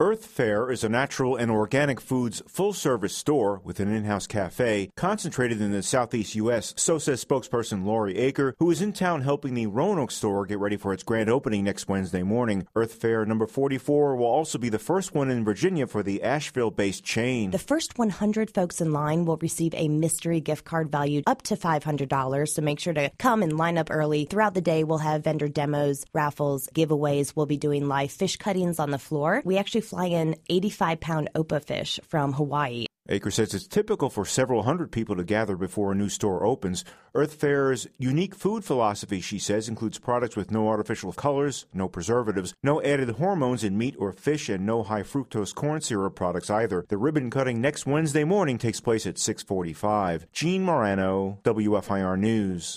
Earth Fare is a natural and organic foods full-service store with an in-house cafe concentrated in the southeast U.S., so says spokesperson Lori Aker, who is in town helping the Roanoke store get ready for its grand opening next Wednesday morning. Earth Fare number 44 will also be the first one in Virginia for the Asheville-based chain. The first 100 folks in line will receive a mystery gift card valued up to $500, so make sure to come and line up early. Throughout the day, we'll have vendor demos, raffles, giveaways. We'll be doing live fish cuttings on the floor. We actually fly in 85-pound Opa fish from Hawaii. Aker says it's typical for several hundred people to gather before a new store opens. Earth Fare's unique food philosophy, she says, includes products with no artificial colors, no preservatives, no added hormones in meat or fish, and no high-fructose corn syrup products either. The ribbon cutting next Wednesday morning takes place at 6:45. Gene Morano, WFIR News.